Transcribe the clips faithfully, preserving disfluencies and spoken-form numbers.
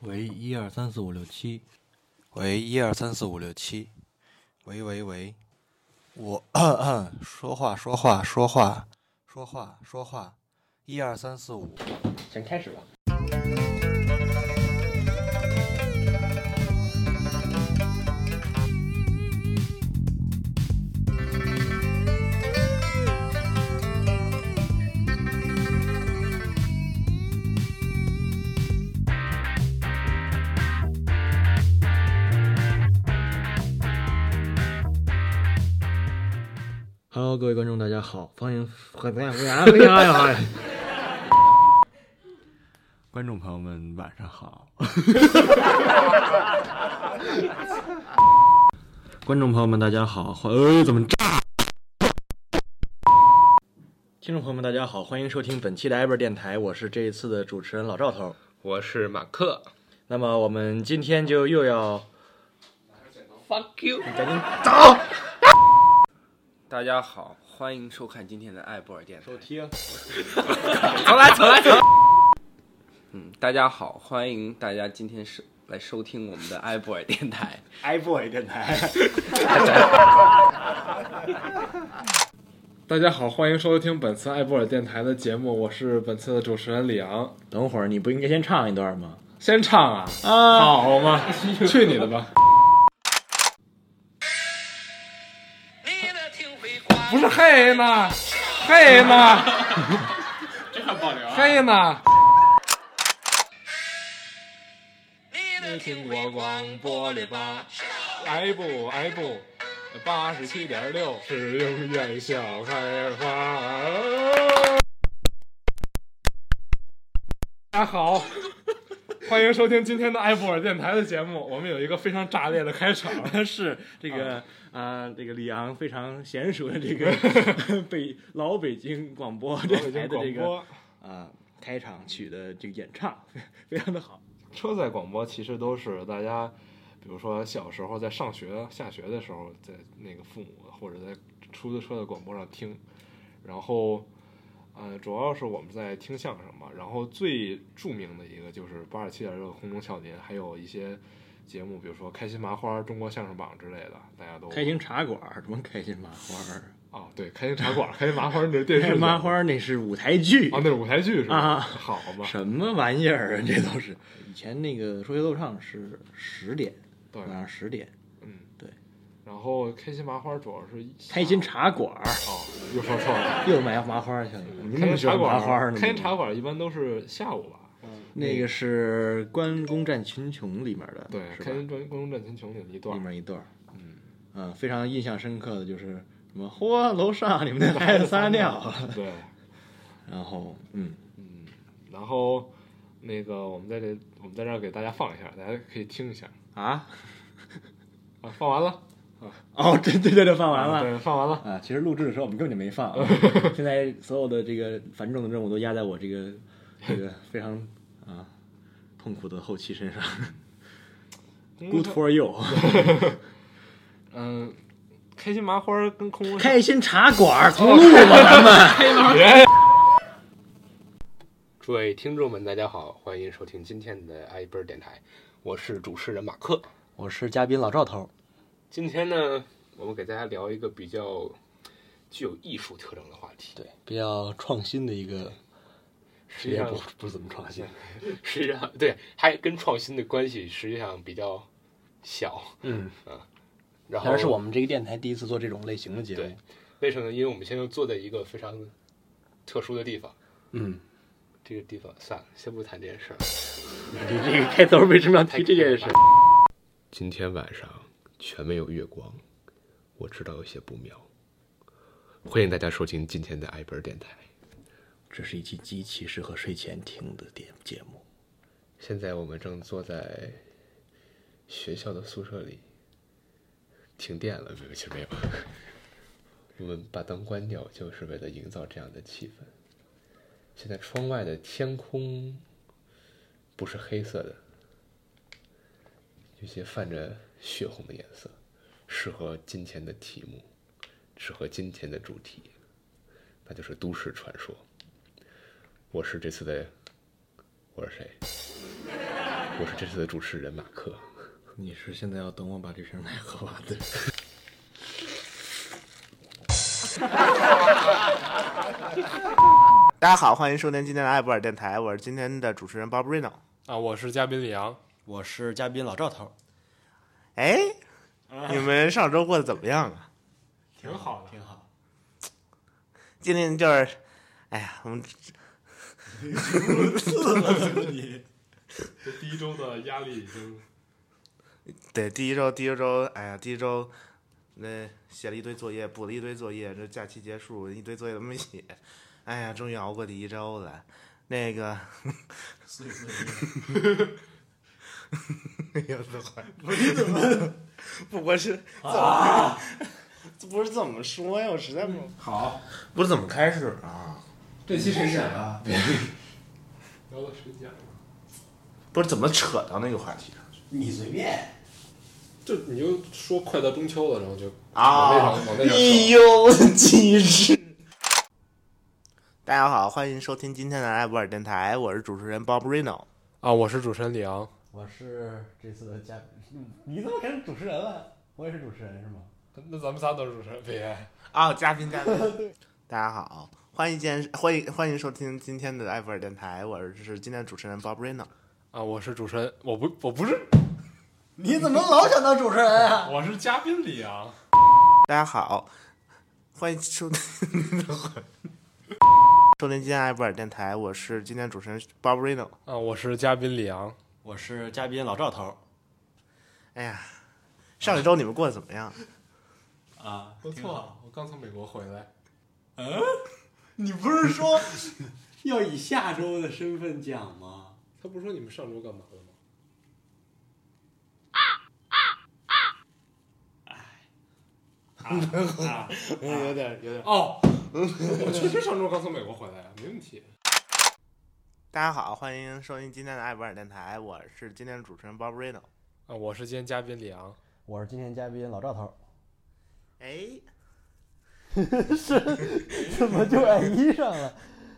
喂，一二三四五六七， 喂，一二三四五六七，喂喂喂，我咳咳说话说话说话说话说话，一二三四五， 先开始吧。Hello， 各位观众，大家好，欢迎欢迎欢迎欢迎观众朋友们，晚上好。观众朋友们，大家好，欢呃怎么炸？听众朋友们，大家好，欢迎收听本期的艾伯电台，我是这一次的主持人老赵头， 我是马克。 那么我们今天就又要 fuck you， 赶紧走。 大家好，欢迎收看今天的艾博尔电台。 收听， 重来，重来，重来。嗯，大家好，欢迎大家今天收来收听我们的艾博尔电台。 艾博尔电台。 大家好，欢迎收听本次艾博尔电台的节目，我是本次的主持人李昂。 等会儿你不应该先唱一段吗？ 先唱啊！ 啊， 好嘛，去你的吧！不是黑呢，黑呢，这还保留黑呢。你听过广播了吧？爱不爱不？八十七点六是永远小孩花。大家好，欢迎收听今天的艾博尔电台的节目。我们有一个非常炸裂的开场， 是这个啊、呃，这个李昂非常娴熟的这个北老北京广播电台的这个啊、呃、开场曲的这个演唱，非常的好。 车载广播其实都是大家，比如说小时候在上学、下学的时候，在那个父母或者在出租车的广播上听，然后。呃，主要是我们在听相声嘛，然后最著名的一个就是八十七点六空中笑林，还有一些节目，比如说开心麻花、中国相声榜之类的，大家都开心茶馆，什么开心麻花哦，对，开心茶馆、开心麻花那是电视， 开心麻花那是舞台剧啊，那是舞台剧是吧？ 啊， 好吧， 什么玩意儿啊，这都是以前那个说学逗唱是十点， 对， 晚上十点， 嗯， 对。 然后开心麻花主要是开心茶馆哦，又说错了， 又买麻花去了。 开心茶馆， 麻花呢？ 开心茶馆一般都是下午吧？ 嗯，那个是《关公战秦琼》里面的， 对，开心关公战秦琼里一段， 里面一段， 嗯嗯，非常印象深刻的就是什么嚯，楼上你们那孩子撒尿， 对， 然后嗯嗯，然后那个我们在这我们在这儿给大家放一下，大家可以听一下啊啊，放完了。 啊、哦，对对对对，放完了， 啊、对，放完了啊。其实录制的时候我们根本就没放、啊，现在所有的这个繁重的任务都压在我这个这个非常啊痛苦的后期身上。Good for you 。 嗯，开心麻花跟空中开心茶馆重录吧，咱们。 诸位听众们，大家好，欢迎收听今天的艾博尔电台，我是主持人马克， 我是嘉宾老赵头。 今天呢，我们给大家聊一个比较具有艺术特征的话题， 对，比较创新的一个， 实际上不不怎么创新， 实际上对，还跟创新的关系实际上比较小， 嗯啊，然后当然是我们这个电台第一次做这种类型的节目， 对，为什么呢？因为我们现在坐在一个非常特殊的地方， 嗯， 这个地方算了，先不谈这件事儿。 你这个开头为什么要提这件事？ 今天晚上。全没有月光，我知道有些不妙。欢迎大家收听今天的艾博尔电台， 这是一期极其适合睡前听的节目。 现在我们正坐在学校的宿舍里，停电了，其实没有。我们把灯关掉，就是为了营造这样的气氛。现在窗外的天空不是黑色的，有些泛着血红的颜色，适合今天的题目，适合今天的主题，那就是都市传说。我是这次的，我是谁？ 我是这次的主持人马克。 你是现在要等我把这瓶奶喝完的？ 大家好，欢迎收听今天的艾博尔电台，我是今天的主持人 Bob Reno。 啊，我是嘉宾李阳， 我是嘉宾老赵头。 哎，你们上周过得怎么样啊？ 挺好的， 挺好。 今天就是，哎呀，我们你这第一周的压力已经， 对第一周，第一周，哎呀，第一周那写了一堆作业，补了一堆作业，这假期结束，一堆作业都没写，哎呀，终于熬过第一周了。那个， 碎碎哎呦，这坏，不是怎么，不我是啊， 这不是怎么说呀？我实在不好， 不是怎么开始啊？ 这期谁讲啊？别聊到谁讲啊？ 不是怎么扯到那个话题上去？ 你随便。 就你就说快到中秋了，然后就啊， 往那上往那上哎呦，机智！大家好，欢迎收听今天的艾博尔电台，我是主持人 Bob Reno。 啊，我是主持人李阳， 我是这次的嘉宾。你怎么开始主持人了？我也是主持人是吗？ 那咱们仨都是主持人，别啊，嘉宾嘉宾。大家好，欢迎今欢迎欢迎收听今天的艾博尔电台，我是今天的主持人 Bob Reno。 啊，我是主持人，我不我不是， 你怎么老想当主持人啊？ 我是嘉宾李阳。 大家好，欢迎收听收听今天艾博尔电台，我是今天主持人 Bob Reno。 啊，我是嘉宾李阳， 我是嘉宾老赵头。 哎呀，上一周你们过得怎么样？ 啊， 不错，我刚从美国回来。 嗯，你不是说要以下周的身份讲吗？ 他不是说你们上周干嘛了吗？ 啊， 有点有点。 哦，我确实上周刚从美国回来，没问题。 大家好，欢迎收听今天的艾博尔电台，我是今天的主持人 Bob Reno。 啊，我是今天嘉宾李阳， 我是今天嘉宾老赵头。 哎， 是怎么就哎上了？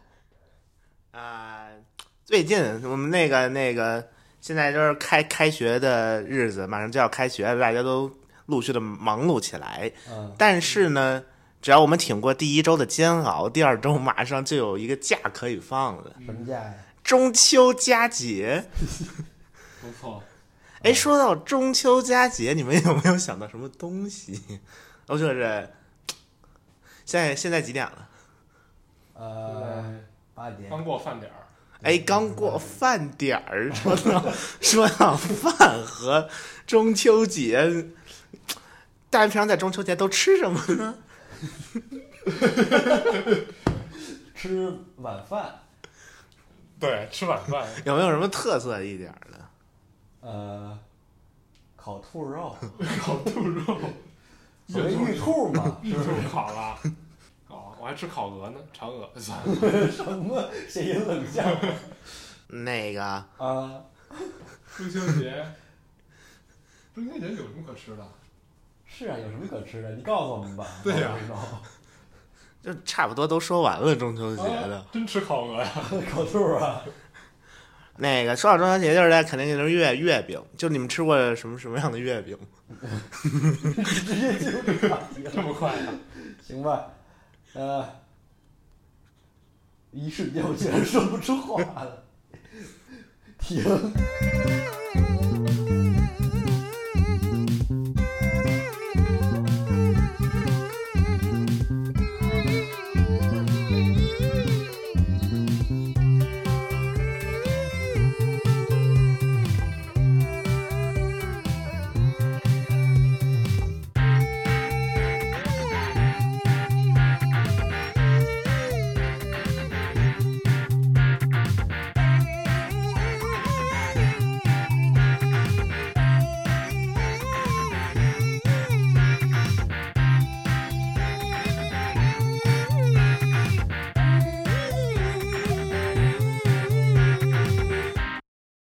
啊、呃，最近我们那个那个现在就是开开学的日子，马上就要开学了，大家都陆续的忙碌起来。 嗯， 但是呢，只要我们挺过第一周的煎熬，第二周马上就有一个假可以放了。 什么假呀？ 中秋佳节。 不错。 哎，说到中秋佳节，你们有没有想到什么东西？我就是现在现在几点了？ 呃，八点。 刚过饭点儿。 哎，刚过饭点儿，说到说到饭和中秋节，大家平常在中秋节都吃什么呢？ 吃晚饭。 对，吃晚饭。 有没有什么特色一点的？ 呃，烤兔肉。 烤兔肉。 有个玉兔嘛， 玉兔烤了。哦，我还吃烤鹅呢，嫦娥。 什么谐音冷笑？ 那个啊， 中秋节，中秋节有什么可吃的？ 是啊，有什么可吃的？你告诉我们吧。 对呀、 啊， 就差不多都说完了中秋节的。 啊、真吃烤鹅呀？ 烤兔啊。 那个说到中秋节，就是肯定就是月月饼，就你们吃过什么什么样的月饼？ 直接进入这个话题了， 这么快呀、啊？ 行吧，呃，一瞬间我竟然说不出话了，停。